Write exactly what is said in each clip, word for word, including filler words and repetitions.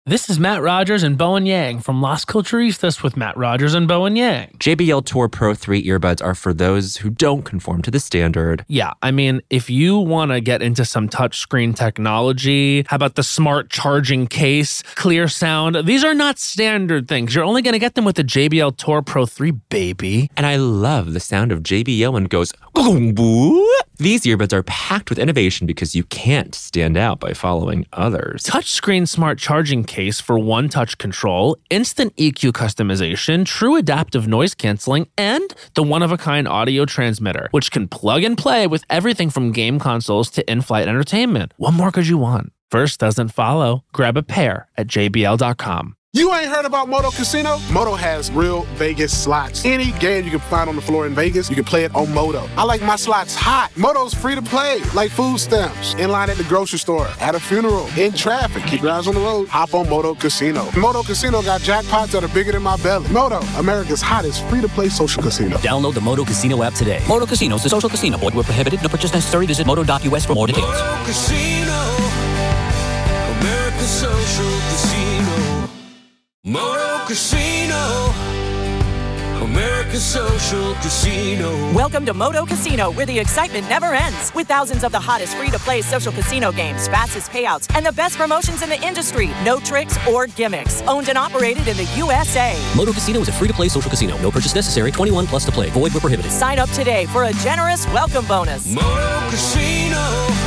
This is Matt Rogers and Bowen Yang from Las Culturistas with Matt Rogers and Bowen Yang. J B L Tour Pro three earbuds are for those who don't conform to the standard. Yeah, I mean, if you want to get into some touchscreen technology, how about the smart charging case, clear sound? These are not standard things. You're only going to get them with the J B L Tour Pro three, baby. And I love the sound of J B L when it goes, "Boom." These earbuds are packed with innovation because you can't stand out by following others. Touchscreen smart charging case for one-touch control, instant E Q customization, true adaptive noise canceling, and the one-of-a-kind audio transmitter, which can plug and play with everything from game consoles to in-flight entertainment. What more could you want? First doesn't follow. Grab a pair at J B L dot com. You ain't heard about Moto Casino? Moto has real Vegas slots. Any game you can find on the floor in Vegas, you can play it on Moto. I like my slots hot. Moto's free to play, like food stamps. In line at the grocery store, at a funeral, in traffic. Keep your eyes on the road. Hop on Moto Casino. Moto Casino got jackpots that are bigger than my belly. Moto, America's hottest free-to-play social casino. Download the Moto Casino app today. Moto Casino is a social casino. Void where prohibited. No purchase necessary. Visit moto dot U S for more details. Moto Casino, America's social casino. Moto Casino, America's social casino. Welcome to Moto Casino, where the excitement never ends. With thousands of the hottest free-to-play social casino games, fastest payouts, and the best promotions in the industry. No tricks or gimmicks. Owned and operated in the U S A. Moto Casino is a free-to-play social casino. No purchase necessary. twenty-one plus to play. Void where prohibited. Sign up today for a generous welcome bonus. Moto Casino,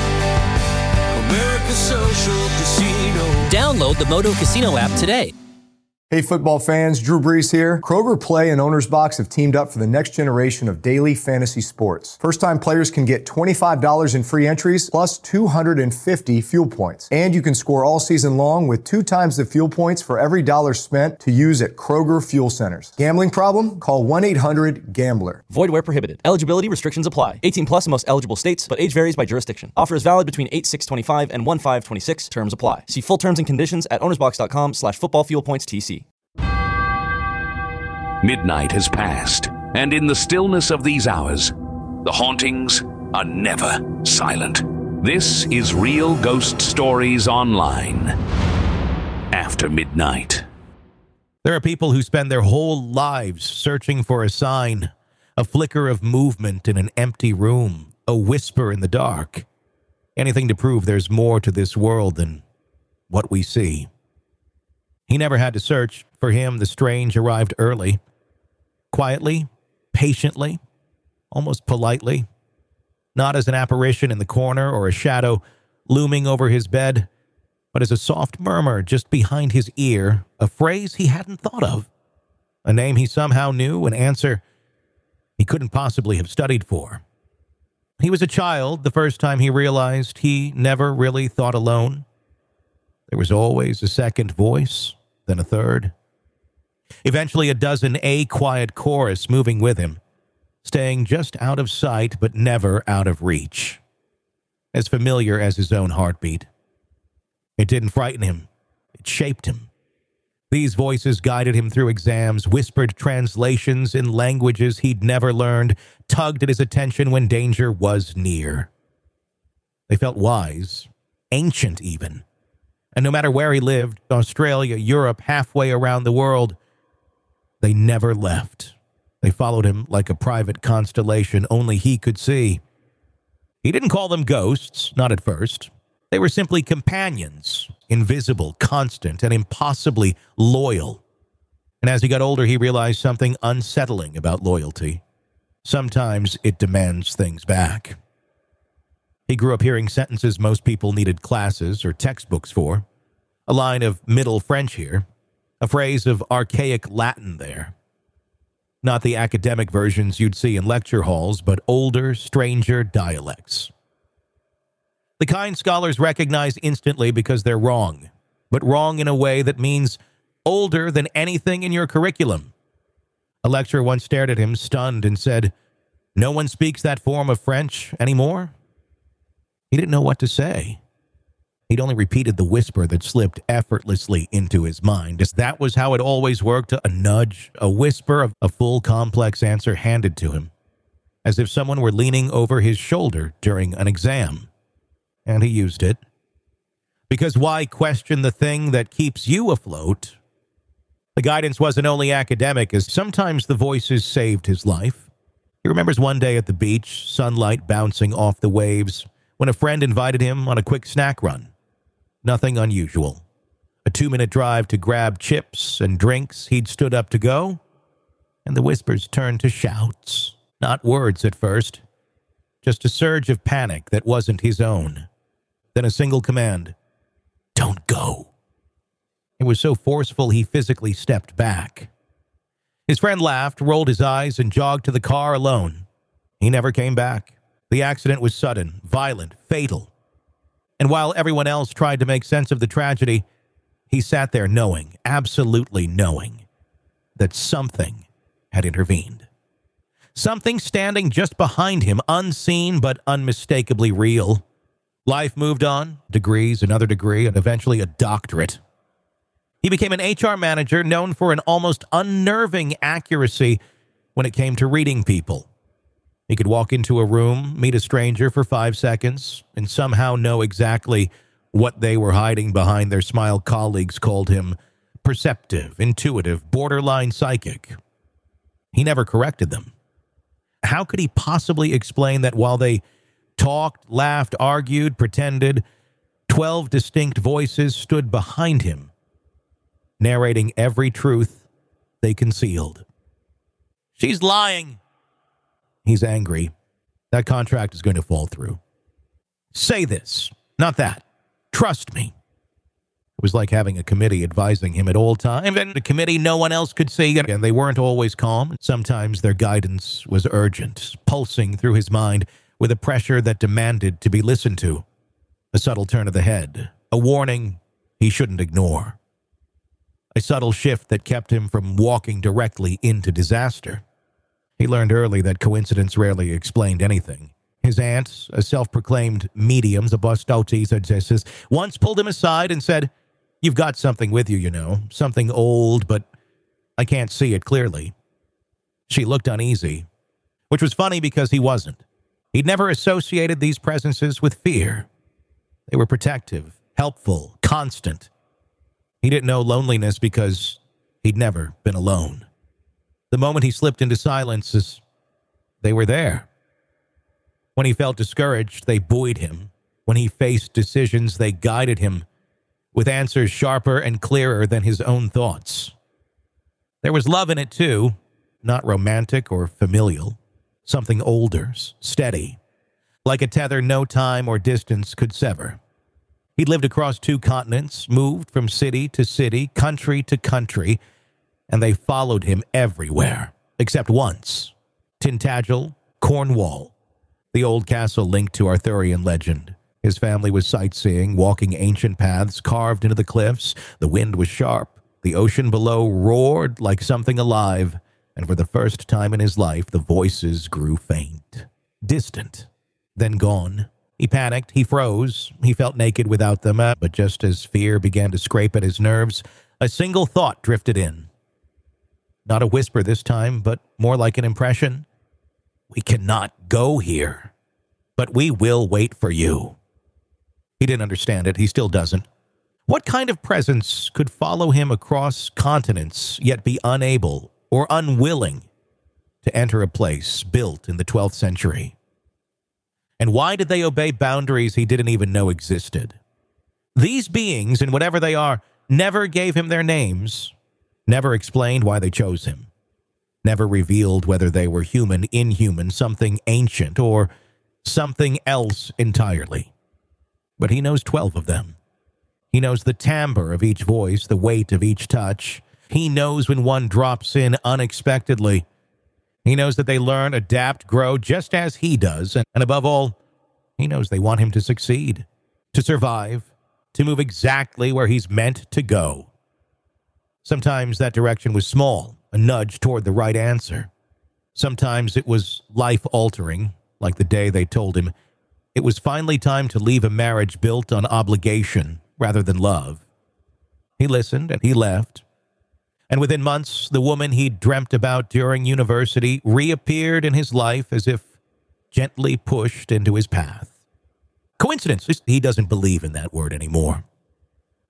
America's social casino. Download the Moto Casino app today. Hey football fans, Drew Brees here. Kroger Play and Owner's Box have teamed up for the next generation of daily fantasy sports. First-time players can get twenty-five dollars in free entries plus two hundred fifty fuel points. And you can score all season long with two times the fuel points for every dollar spent to use at Kroger Fuel Centers. Gambling problem? Call one eight hundred gambler. Void where prohibited. Eligibility restrictions apply. eighteen plus in most eligible states, but age varies by jurisdiction. Offer is valid between eight six twenty-five and one five twenty-six. Terms apply. See full terms and conditions at ownersbox.com slash football fuel points TC. Midnight has passed, and in the stillness of these hours, the hauntings are never silent. This is Real Ghost Stories Online. After midnight. There are people who spend their whole lives searching for a sign, a flicker of movement in an empty room, a whisper in the dark. Anything to prove there's more to this world than what we see. He never had to search. For him, the strange arrived early. Quietly, patiently, almost politely. Not as an apparition in the corner or a shadow looming over his bed, but as a soft murmur just behind his ear, a phrase he hadn't thought of. A name he somehow knew, an answer he couldn't possibly have studied for. He was a child the first time he realized he never really thought alone. There was always a second voice, then a third. Eventually a dozen A quiet chorus moving with him, staying just out of sight but never out of reach. As familiar as his own heartbeat. It didn't frighten him. It shaped him. These voices guided him through exams, whispered translations in languages he'd never learned, tugged at his attention when danger was near. They felt wise, ancient even. And no matter where he lived, Australia, Europe, halfway around the world, they never left. They followed him like a private constellation only he could see. He didn't call them ghosts, not at first. They were simply companions, invisible, constant, and impossibly loyal. And as he got older, he realized something unsettling about loyalty. Sometimes it demands things back. He grew up hearing sentences most people needed classes or textbooks for. A line of Middle French here. A phrase of archaic Latin there. Not the academic versions you'd see in lecture halls, but older, stranger dialects. The kind scholars recognize instantly because they're wrong, but wrong in a way that means older than anything in your curriculum. A lecturer once stared at him, stunned, and said, "No one speaks that form of French anymore?" He didn't know what to say. He'd only repeated the whisper that slipped effortlessly into his mind, as that was how it always worked, a nudge, a whisper of a full, complex answer handed to him, as if someone were leaning over his shoulder during an exam. And he used it. Because why question the thing that keeps you afloat? The guidance wasn't only academic, as sometimes the voices saved his life. He remembers one day at the beach, sunlight bouncing off the waves, when a friend invited him on a quick snack run. Nothing unusual. A two-minute drive to grab chips and drinks. He'd stood up to go, and the whispers turned to shouts. Not words at first, just a surge of panic that wasn't his own. Then a single command, "Don't go." It was so forceful he physically stepped back. His friend laughed, rolled his eyes, and jogged to the car alone. He never came back. The accident was sudden, violent, fatal. And while everyone else tried to make sense of the tragedy, he sat there knowing, absolutely knowing, that something had intervened. Something standing just behind him, unseen but unmistakably real. Life moved on, degrees, another degree, and eventually a doctorate. He became an H R manager known for an almost unnerving accuracy when it came to reading people. He could walk into a room, meet a stranger for five seconds, and somehow know exactly what they were hiding behind their smile. Colleagues called him perceptive, intuitive, borderline psychic. He never corrected them. How could he possibly explain that while they talked, laughed, argued, pretended, twelve distinct voices stood behind him, narrating every truth they concealed? She's lying. He's angry. That contract is going to fall through. Say this, not that. Trust me. It was like having a committee advising him at all times, and the committee no one else could see, and they weren't always calm. Sometimes their guidance was urgent, pulsing through his mind with a pressure that demanded to be listened to. A subtle turn of the head, a warning he shouldn't ignore. A subtle shift that kept him from walking directly into disaster. He learned early that coincidence rarely explained anything. His aunt, a self-proclaimed medium, Zabostotes, once pulled him aside and said, "You've got something with you, you know, something old, but I can't see it clearly." She looked uneasy, which was funny because he wasn't. He'd never associated these presences with fear. They were protective, helpful, constant. He didn't know loneliness because he'd never been alone. The moment he slipped into silence, they were there. When he felt discouraged, they buoyed him. When he faced decisions, they guided him with answers sharper and clearer than his own thoughts. There was love in it, too, not romantic or familial. Something older, steady, like a tether no time or distance could sever. He'd lived across two continents, moved from city to city, country to country, and they followed him everywhere, except once. Tintagel, Cornwall, the old castle linked to Arthurian legend. His family was sightseeing, walking ancient paths carved into the cliffs. The wind was sharp. The ocean below roared like something alive. And for the first time in his life, the voices grew faint, distant, then gone. He panicked. He froze. He felt naked without them. But just as fear began to scrape at his nerves, a single thought drifted in. Not a whisper this time, but more like an impression. "We cannot go here, but we will wait for you." He didn't understand it. He still doesn't. What kind of presence could follow him across continents, yet be unable or unwilling to enter a place built in the twelfth century? And why did they obey boundaries he didn't even know existed? These beings, and whatever they are, never gave him their names, never explained why they chose him, never revealed whether they were human, inhuman, something ancient, or something else entirely. But he knows twelve of them. He knows the timbre of each voice, the weight of each touch. He knows when one drops in unexpectedly. He knows that they learn, adapt, grow just as he does. And, and above all, he knows they want him to succeed, to survive, to move exactly where he's meant to go. Sometimes that direction was small, a nudge toward the right answer. Sometimes it was life-altering, like the day they told him it was finally time to leave a marriage built on obligation rather than love. He listened and he left. And within months, the woman he'd dreamt about during university reappeared in his life as if gently pushed into his path. Coincidence? He doesn't believe in that word anymore.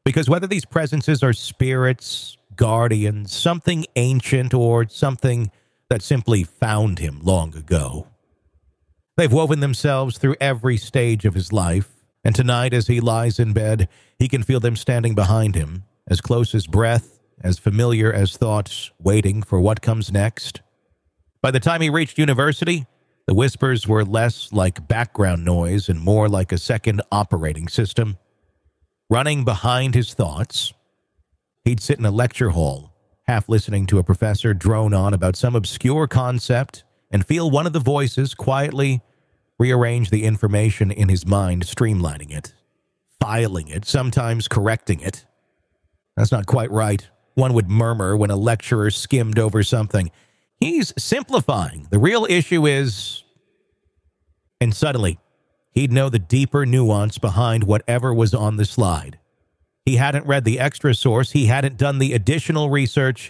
Because whether these presences are spirits, guardians, something ancient, or something that simply found him long ago, they've woven themselves through every stage of his life, and tonight as he lies in bed, he can feel them standing behind him, as close as breath, as familiar as thoughts, waiting for what comes next. By the time he reached university, the whispers were less like background noise and more like a second operating system. Running behind his thoughts, he'd sit in a lecture hall, half listening to a professor drone on about some obscure concept, and feel one of the voices quietly rearrange the information in his mind, streamlining it, filing it, sometimes correcting it. That's not quite right, one would murmur when a lecturer skimmed over something. He's simplifying. The real issue is... And suddenly, he'd know the deeper nuance behind whatever was on the slide. He hadn't read the extra source. He hadn't done the additional research.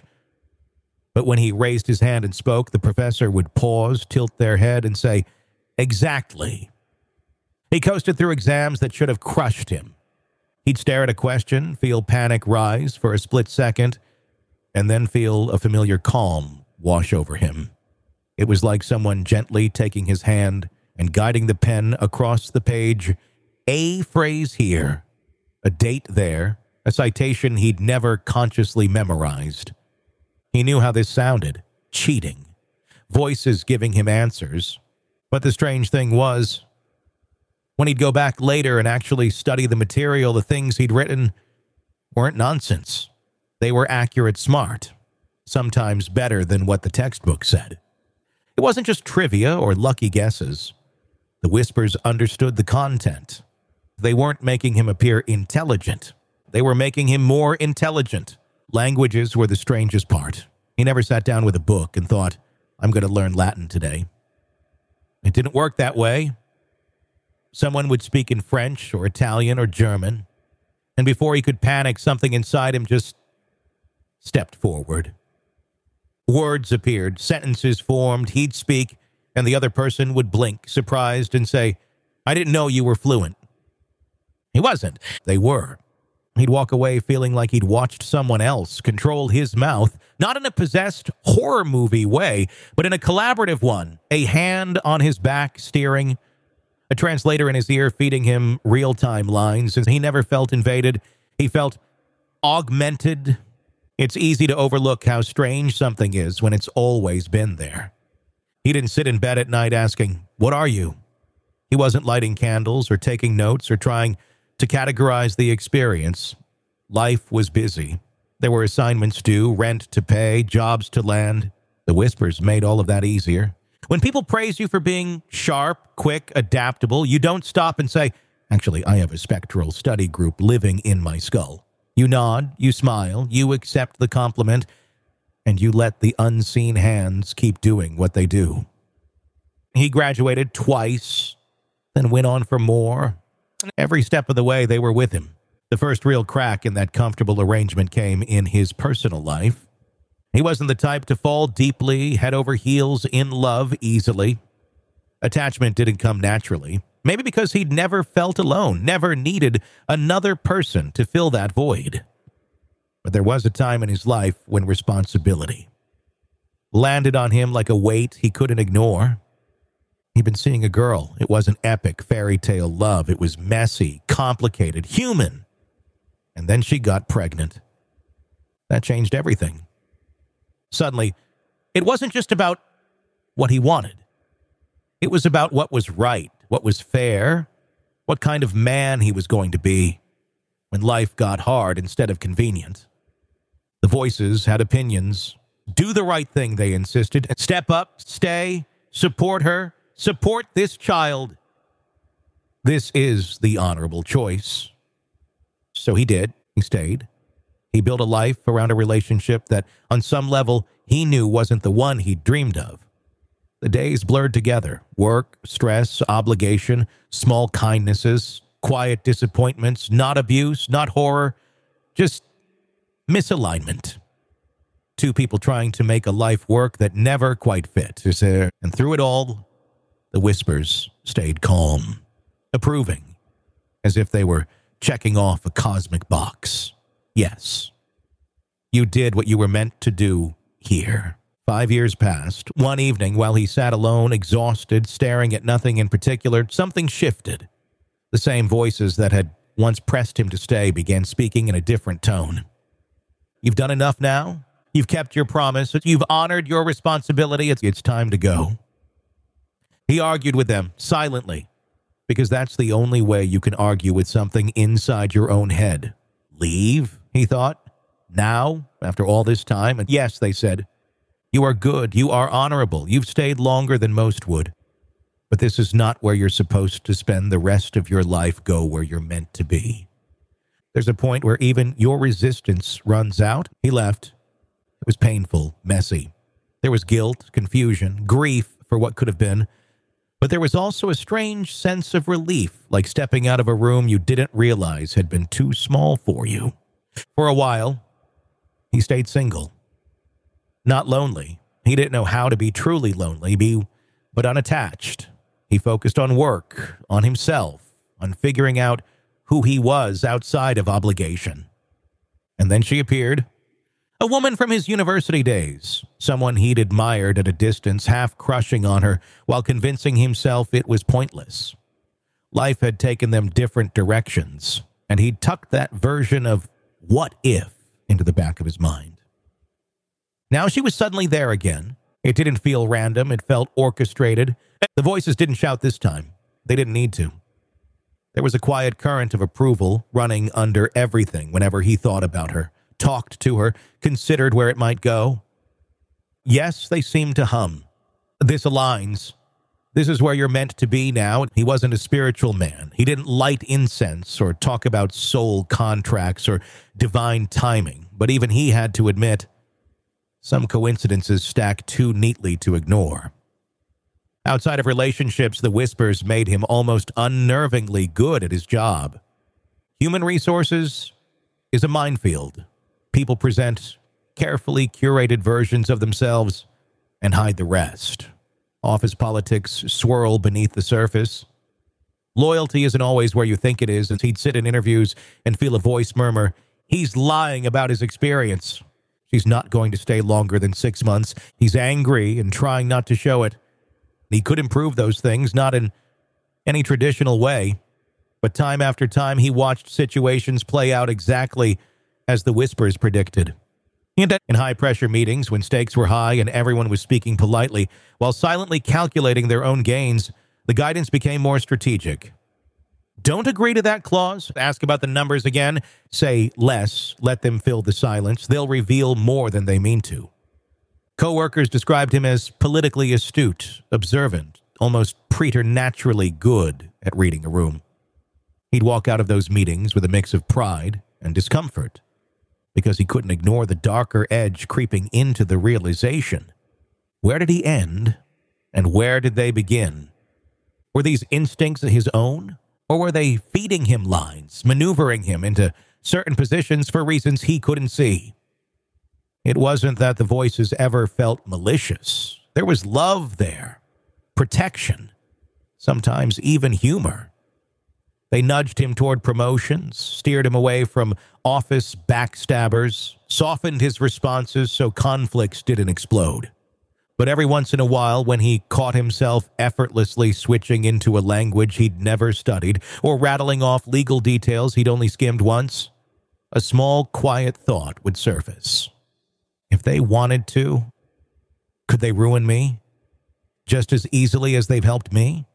But when he raised his hand and spoke, the professor would pause, tilt their head, and say, "Exactly." He coasted through exams that should have crushed him. He'd stare at a question, feel panic rise for a split second, and then feel a familiar calm wash over him. It was like someone gently taking his hand and guiding the pen across the page. A phrase here, a date there, a citation he'd never consciously memorized. He knew how this sounded, cheating, voices giving him answers. But the strange thing was, when he'd go back later and actually study the material, the things he'd written weren't nonsense. They were accurate smart, sometimes better than what the textbook said. It wasn't just trivia or lucky guesses. The whispers understood the content. They weren't making him appear intelligent. They were making him more intelligent. Languages were the strangest part. He never sat down with a book and thought, "I'm going to learn Latin today." It didn't work that way. Someone would speak in French or Italian or German, and before he could panic, something inside him just stepped forward. Words appeared, sentences formed, he'd speak, and the other person would blink, surprised, and say, "I didn't know you were fluent." He wasn't. They were. He'd walk away feeling like he'd watched someone else control his mouth, not in a possessed horror movie way, but in a collaborative one, a hand on his back steering, a translator in his ear feeding him real-time lines. He never felt invaded. He felt augmented. It's easy to overlook how strange something is when it's always been there. He didn't sit in bed at night asking, "What are you?" He wasn't lighting candles or taking notes or trying to categorize the experience. Life was busy. There were assignments due, rent to pay, jobs to land. The whispers made all of that easier. When people praise you for being sharp, quick, adaptable, you don't stop and say, "Actually, I have a spectral study group living in my skull." You nod, you smile, you accept the compliment, and you let the unseen hands keep doing what they do. He graduated twice, then went on for more. Every step of the way, they were with him. The first real crack in that comfortable arrangement came in his personal life. He wasn't the type to fall deeply, head over heels in love easily. Attachment didn't come naturally. Maybe because he'd never felt alone, never needed another person to fill that void. But there was a time in his life when responsibility landed on him like a weight he couldn't ignore. He'd been seeing a girl. It wasn't epic fairy tale love. It was messy, complicated, human. And then she got pregnant. That changed everything. Suddenly, it wasn't just about what he wanted. It was about what was right, what was fair, what kind of man he was going to be when life got hard instead of convenient. The voices had opinions. Do the right thing, they insisted. Step up, stay, support her, support this child. This is the honorable choice. So he did. He stayed. He built a life around a relationship that, on some level, he knew wasn't the one he'd dreamed of. The days blurred together. Work, stress, obligation, small kindnesses, quiet disappointments, not abuse, not horror, just misalignment. Two people trying to make a life work that never quite fit. And through it all, the whispers stayed calm, approving, as if they were checking off a cosmic box. Yes, you did what you were meant to do here. Five years passed. One evening, while he sat alone, exhausted, staring at nothing in particular, something shifted. The same voices that had once pressed him to stay began speaking in a different tone. You've done enough now. You've kept your promise. You've honored your responsibility. It's, it's time to go. He argued with them silently, because that's the only way you can argue with something inside your own head. Leave, he thought. Now, after all this time, and yes, they said, you are good, you are honorable, you've stayed longer than most would. But this is not where you're supposed to spend the rest of your life. Go where you're meant to be. There's a point where even your resistance runs out. He left. It was painful, messy. There was guilt, confusion, grief for what could have been. But there was also a strange sense of relief, like stepping out of a room you didn't realize had been too small for you. For a while, he stayed single. Not lonely. He didn't know how to be truly lonely, be, but unattached. He focused on work, on himself, on figuring out who he was outside of obligation. And then she appeared. A woman from his university days, someone he'd admired at a distance, half crushing on her while convincing himself it was pointless. Life had taken them different directions, and he'd tucked that version of what if into the back of his mind. Now she was suddenly there again. It didn't feel random, it felt orchestrated. The voices didn't shout this time. They didn't need to. There was a quiet current of approval running under everything whenever he thought about her, talked to her, considered where it might go. Yes, they seemed to hum. This aligns. This is where you're meant to be now. He wasn't a spiritual man. He didn't light incense or talk about soul contracts or divine timing. But even he had to admit, some coincidences stack too neatly to ignore. Outside of relationships, the whispers made him almost unnervingly good at his job. Human resources is a minefield. People present carefully curated versions of themselves and hide the rest. Office politics swirl beneath the surface. Loyalty isn't always where you think it is, and he'd sit in interviews and feel a voice murmur, he's lying about his experience. She's not going to stay longer than six months. He's angry and trying not to show it. He could improve those things, not in any traditional way, but time after time he watched situations play out exactly as the whispers predicted. And in high-pressure meetings, when stakes were high and everyone was speaking politely, while silently calculating their own gains, the guidance became more strategic. Don't agree to that clause. Ask about the numbers again. Say less. Let them fill the silence. They'll reveal more than they mean to. Coworkers described him as politically astute, observant, almost preternaturally good at reading a room. He'd walk out of those meetings with a mix of pride and discomfort, because he couldn't ignore the darker edge creeping into the realization. Where did he end, and where did they begin? Were these instincts his own, or were they feeding him lines, maneuvering him into certain positions for reasons he couldn't see? It wasn't that the voices ever felt malicious. There was love there, protection, sometimes even humor. They nudged him toward promotions, steered him away from office backstabbers, softened his responses so conflicts didn't explode. But every once in a while, when he caught himself effortlessly switching into a language he'd never studied or rattling off legal details he'd only skimmed once, a small, quiet thought would surface. If they wanted to, could they ruin me just as easily as they've helped me?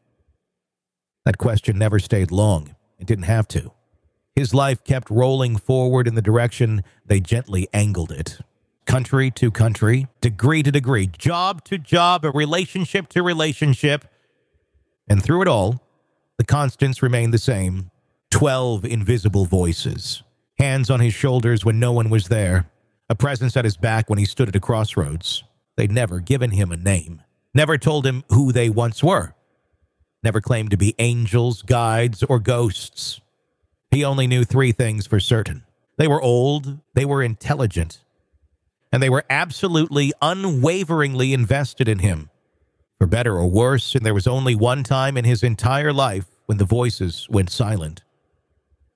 That question never stayed long. It didn't have to. His life kept rolling forward in the direction they gently angled it. Country to country, degree to degree, job to job, relationship to relationship. And through it all, the constants remained the same. Twelve invisible voices. Hands on his shoulders when no one was there. A presence at his back when he stood at a crossroads. They'd never given him a name. Never told him who they once were. Never claimed to be angels, guides, or ghosts. He only knew three things for certain. They were old, they were intelligent, and they were absolutely, unwaveringly invested in him. For better or worse, and there was only one time in his entire life when the voices went silent.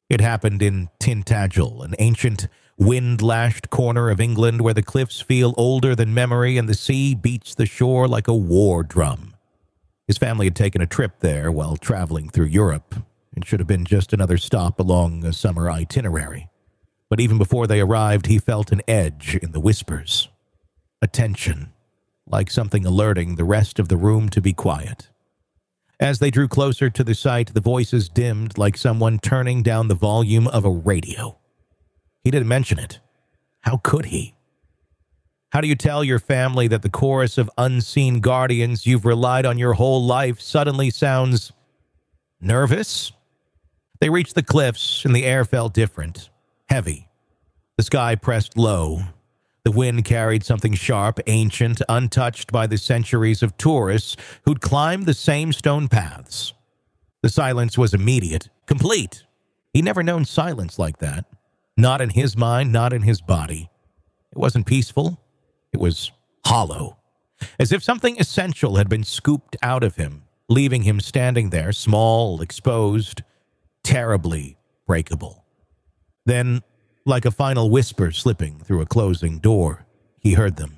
It happened in Tintagel, an ancient, wind-lashed corner of England where the cliffs feel older than memory and the sea beats the shore like a war drum. His family had taken a trip there while traveling through Europe. It should have been just another stop along a summer itinerary. But even before they arrived, he felt an edge in the whispers. A tension, like something alerting the rest of the room to be quiet. As they drew closer to the site, the voices dimmed like someone turning down the volume of a radio. He didn't mention it. How could he? How do you tell your family that the chorus of unseen guardians you've relied on your whole life suddenly sounds nervous? They reached the cliffs, and the air felt different, heavy. The sky pressed low. The wind carried something sharp, ancient, untouched by the centuries of tourists who'd climbed the same stone paths. The silence was immediate, complete. He'd never known silence like that. Not in his mind, not in his body. It wasn't peaceful. It was hollow. As if something essential had been scooped out of him, leaving him standing there, small, exposed, terribly breakable. Then, like a final whisper slipping through a closing door, he heard them.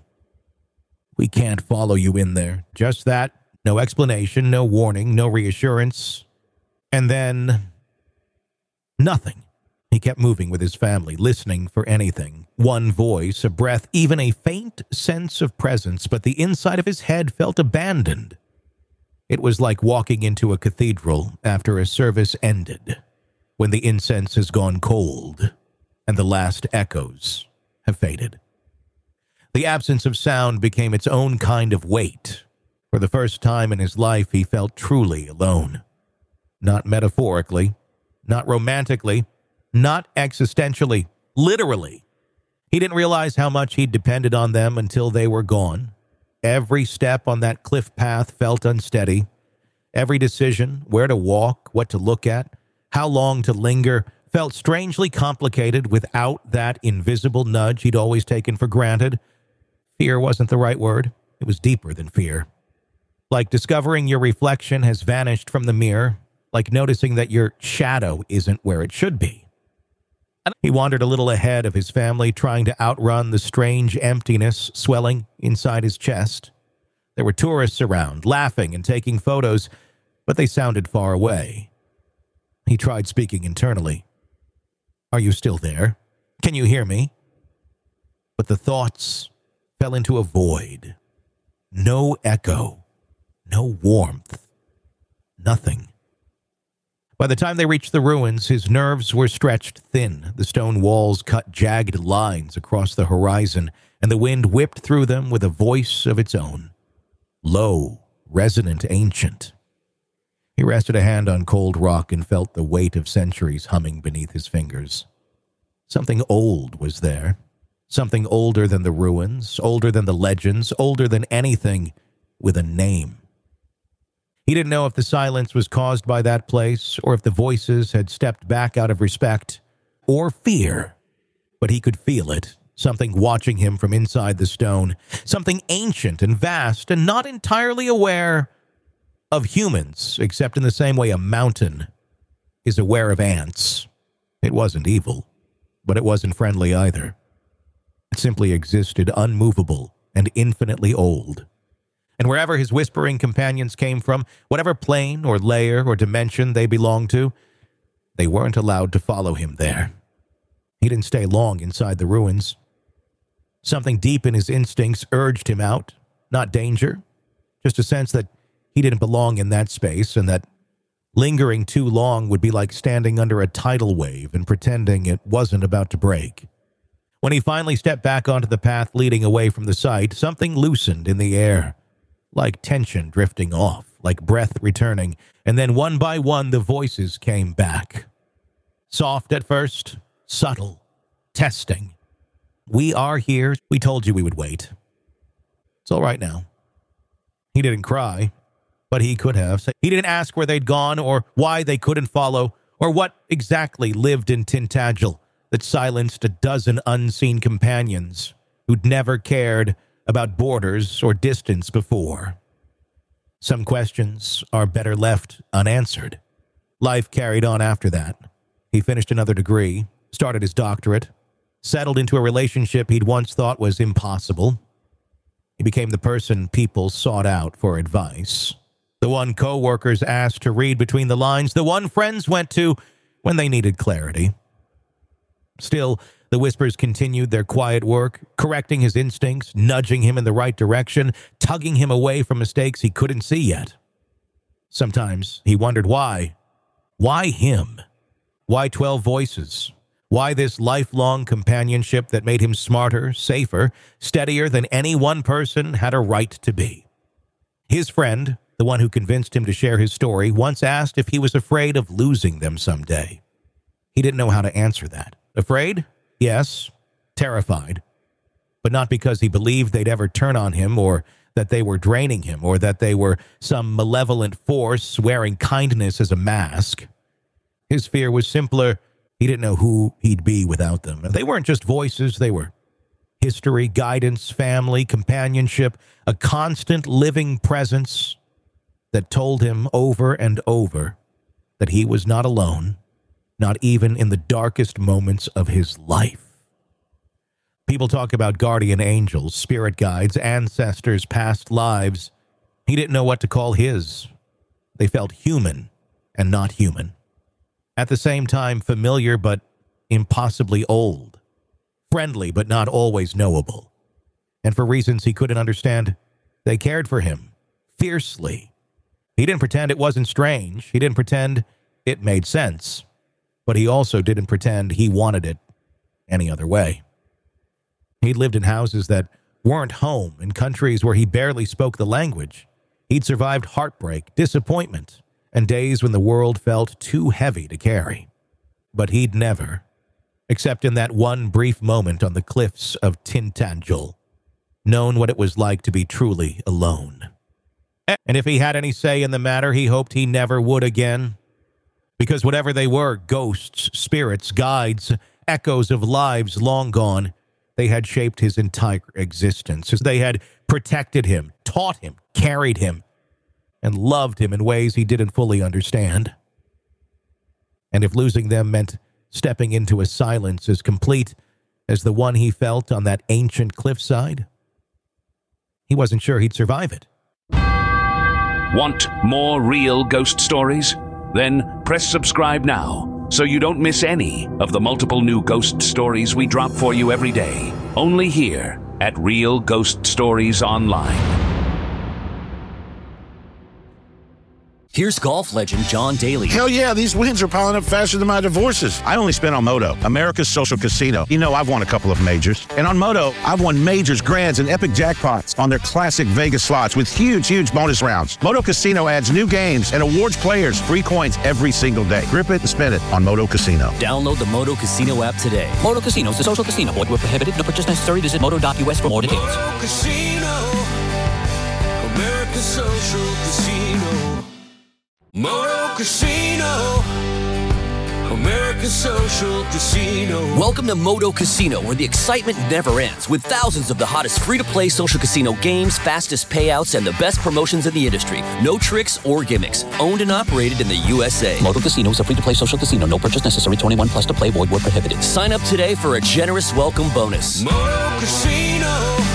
"We can't follow you in there." Just that. No explanation, no warning, no reassurance. And then, nothing. He kept moving with his family, listening for anything. One voice, a breath, even a faint sense of presence, but the inside of his head felt abandoned. It was like walking into a cathedral after a service ended, when the incense has gone cold and the last echoes have faded. The absence of sound became its own kind of weight. For the first time in his life, he felt truly alone. Not metaphorically, not romantically, not existentially, literally. He didn't realize how much he'd depended on them until they were gone. Every step on that cliff path felt unsteady. Every decision, where to walk, what to look at, how long to linger, felt strangely complicated without that invisible nudge he'd always taken for granted. Fear wasn't the right word. It was deeper than fear. Like discovering your reflection has vanished from the mirror, like noticing that your shadow isn't where it should be. He wandered a little ahead of his family, trying to outrun the strange emptiness swelling inside his chest. There were tourists around, laughing and taking photos, but they sounded far away. He tried speaking internally. "Are you still there? Can you hear me?" But the thoughts fell into a void. No echo. No warmth. Nothing. By the time they reached the ruins, his nerves were stretched thin. The stone walls cut jagged lines across the horizon, and the wind whipped through them with a voice of its own. Low, resonant, ancient. He rested a hand on cold rock and felt the weight of centuries humming beneath his fingers. Something old was there. Something older than the ruins, older than the legends, older than anything, with a name. He didn't know if the silence was caused by that place, or if the voices had stepped back out of respect, or fear. But he could feel it, something watching him from inside the stone, something ancient and vast and not entirely aware of humans, except in the same way a mountain is aware of ants. It wasn't evil, but it wasn't friendly either. It simply existed unmovable and infinitely old. And wherever his whispering companions came from, whatever plane or layer or dimension they belonged to, they weren't allowed to follow him there. He didn't stay long inside the ruins. Something deep in his instincts urged him out, not danger, just a sense that he didn't belong in that space and that lingering too long would be like standing under a tidal wave and pretending it wasn't about to break. When he finally stepped back onto the path leading away from the site, something loosened in the air. Like tension drifting off, like breath returning, and then one by one the voices came back. Soft at first, subtle, testing. "We are here. We told you we would wait. It's all right now." He didn't cry, but he could have. He didn't ask where they'd gone or why they couldn't follow or what exactly lived in Tintagel that silenced a dozen unseen companions who'd never cared about borders or distance before. Some questions are better left unanswered. Life carried on after that. He finished another degree, started his doctorate, settled into a relationship he'd once thought was impossible. He became the person people sought out for advice, the one co-workers asked to read between the lines, the one friends went to when they needed clarity. Still, the whispers continued their quiet work, correcting his instincts, nudging him in the right direction, tugging him away from mistakes he couldn't see yet. Sometimes he wondered why. Why him? Why twelve voices? Why this lifelong companionship that made him smarter, safer, steadier than any one person had a right to be? His friend, the one who convinced him to share his story, once asked if he was afraid of losing them someday. He didn't know how to answer that. Afraid? Yes. Terrified. But not because he believed they'd ever turn on him, or that they were draining him, or that they were some malevolent force wearing kindness as a mask. His fear was simpler. He didn't know who he'd be without them. They weren't just voices, they were history, guidance, family, companionship, a constant living presence that told him over and over that he was not alone, not even in the darkest moments of his life. People talk about guardian angels, spirit guides, ancestors, past lives. He didn't know what to call his. They felt human and not human. At the same time, familiar but impossibly old. Friendly but not always knowable. And for reasons he couldn't understand, they cared for him fiercely. He didn't pretend it wasn't strange. He didn't pretend it made sense. But he also didn't pretend he wanted it any other way. He'd lived in houses that weren't home, in countries where he barely spoke the language. He'd survived heartbreak, disappointment, and days when the world felt too heavy to carry. But he'd never, except in that one brief moment on the cliffs of Tintagel, known what it was like to be truly alone. And if he had any say in the matter, he hoped he never would again. Because whatever they were, ghosts, spirits, guides, echoes of lives long gone, they had shaped his entire existence, as they had protected him, taught him, carried him, and loved him in ways he didn't fully understand. And if losing them meant stepping into a silence as complete as the one he felt on that ancient cliffside, he wasn't sure he'd survive it. Want more real ghost stories? Then press subscribe now so you don't miss any of the multiple new ghost stories we drop for you every day. Only here at Real Ghost Stories Online. Here's golf legend John Daly. Hell yeah, these wins are piling up faster than my divorces. I only spent on Moto, America's social casino. You know, I've won a couple of majors. And on Moto, I've won majors, grands, and epic jackpots on their classic Vegas slots with huge, huge bonus rounds. Moto Casino adds new games and awards players free coins every single day. Grip it and spend it on Moto Casino. Download the Moto Casino app today. Moto Casino is a social casino. Void where prohibited. No purchase necessary. Visit moto dot U S for more details. Moto Casino, America's social casino. Moto Casino, America's social casino. Welcome to Moto Casino, where the excitement never ends, with thousands of the hottest free-to-play social casino games, fastest payouts, and the best promotions in the industry. No tricks or gimmicks. Owned and operated in the U S A. Moto Casino is a free-to-play social casino. No purchase necessary. twenty-one plus to play. Void where prohibited. Sign up today for a generous welcome bonus. Moto Casino,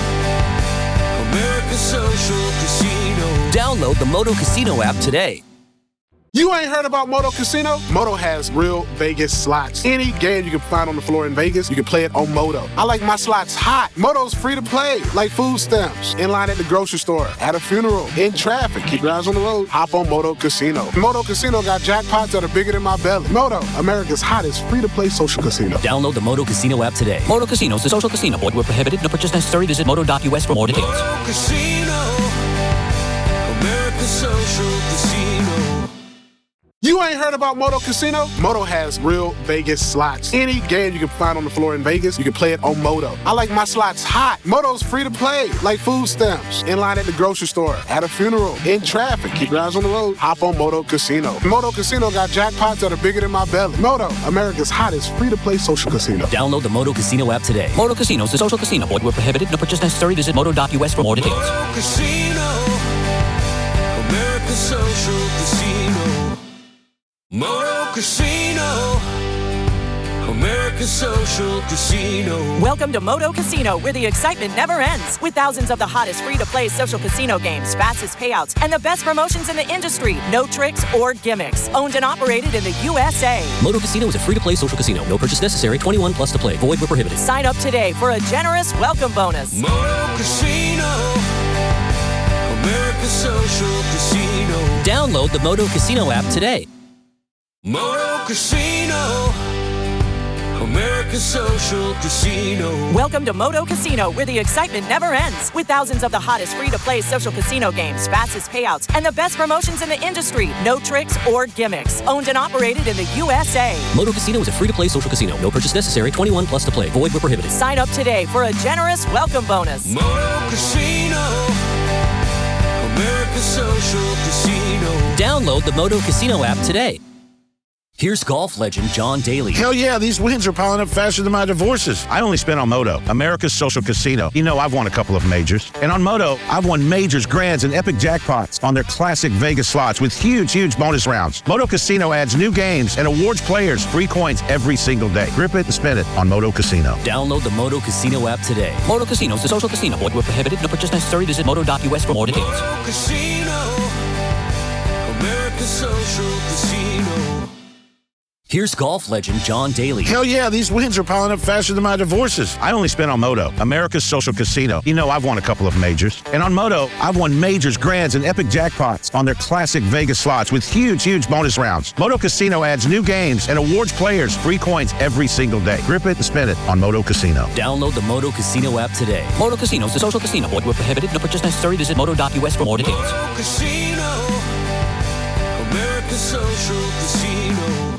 America's social casino. Download the Moto Casino app today. You ain't heard about Moto Casino? Moto has real Vegas slots. Any game you can find on the floor in Vegas, you can play it on Moto. I like my slots hot. Moto's free to play, like food stamps. In line at the grocery store, at a funeral, in traffic. Keep your eyes on the road. Hop on Moto Casino. Moto Casino got jackpots that are bigger than my belly. Moto, America's hottest free-to-play social casino. Download the Moto Casino app today. Moto Casino is a social casino. Void where prohibited. No purchase necessary. Visit moto dot U S for more details. Moto Casino, America's social casino. You ain't heard about Moto Casino? Moto has real Vegas slots. Any game you can find on the floor in Vegas, you can play it on Moto. I like my slots hot. Moto's free to play, like food stamps. In line at the grocery store, at a funeral, in traffic. Keep your eyes on the road. Hop on Moto Casino. Moto Casino got jackpots that are bigger than my belly. Moto, America's hottest free-to-play social casino. Download the Moto Casino app today. Moto Casino is a social casino. Void where prohibited. No purchase necessary. Visit moto dot U S for more details. Moto Casino, America's social casino. Moto Casino, America's Social Casino. Welcome to Moto Casino, where the excitement never ends. With thousands of the hottest free-to-play social casino games, fastest payouts, and the best promotions in the industry. No tricks or gimmicks. Owned and operated in the U S A. Moto Casino is a free-to-play social casino. No purchase necessary. twenty-one plus to play. Void where prohibited. Sign up today for a generous welcome bonus. Moto Casino. America's Social Casino. Download the Moto Casino app today. Moto Casino. America's Social Casino. Welcome to Moto Casino, where the excitement never ends. With thousands of the hottest free-to-play social casino games, fastest payouts, and the best promotions in the industry. No tricks or gimmicks. Owned and operated in the U S A. Moto Casino is a free-to-play social casino. No purchase necessary. twenty-one plus to play. Void where prohibited. Sign up today for a generous welcome bonus. Moto Casino. America's Social Casino. Download the Moto Casino app today. Here's golf legend John Daly. Hell yeah, these wins are piling up faster than my divorces. I only spent on Moto, America's Social Casino. You know I've won a couple of majors. And on Moto, I've won majors, grands, and epic jackpots on their classic Vegas slots with huge, huge bonus rounds. Moto Casino adds new games and awards players free coins every single day. Grip it and spin it on Moto Casino. Download the Moto Casino app today. Moto Casino is a social casino. Void where prohibited. No purchase necessary. Visit moto dot U S for more details. Moto Casino. America's Social Casino. Here's golf legend John Daly. Hell yeah, these wins are piling up faster than my divorces. I only spent on Moto, America's Social Casino. You know I've won a couple of majors. And on Moto, I've won majors, grands, and epic jackpots on their classic Vegas slots with huge, huge bonus rounds. Moto Casino adds new games and awards players free coins every single day. Grip it and spin it on Moto Casino. Download the Moto Casino app today. Moto Casino is a social casino. Void where prohibited. No purchase necessary. Visit moto dot U S for more details. Moto Casino. America's Social Casino.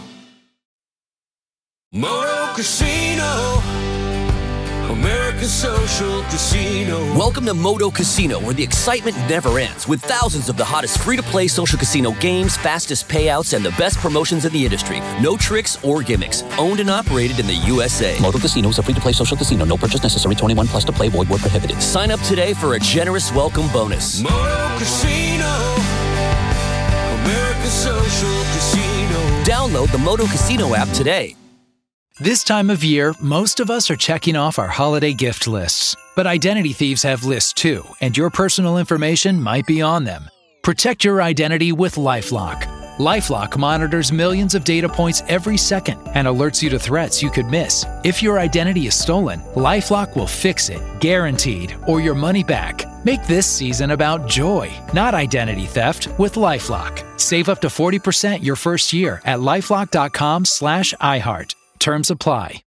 Moto Casino. America's Social Casino. Welcome to Moto Casino, where the excitement never ends. With thousands of the hottest free-to-play social casino games, fastest payouts, and the best promotions in the industry. No tricks or gimmicks. Owned and operated in the U S A. Moto Casino is a free-to-play social casino. No purchase necessary. twenty-one plus to play. Void where prohibited. Sign up today for a generous welcome bonus. Moto Casino. America's Social Casino. Download the Moto Casino app today. This time of year, most of us are checking off our holiday gift lists. But identity thieves have lists too, and your personal information might be on them. Protect your identity with LifeLock. LifeLock monitors millions of data points every second and alerts you to threats you could miss. If your identity is stolen, LifeLock will fix it, guaranteed, or your money back. Make this season about joy, not identity theft, with LifeLock. Save up to forty percent your first year at LifeLock dot com slash iHeart. Terms apply.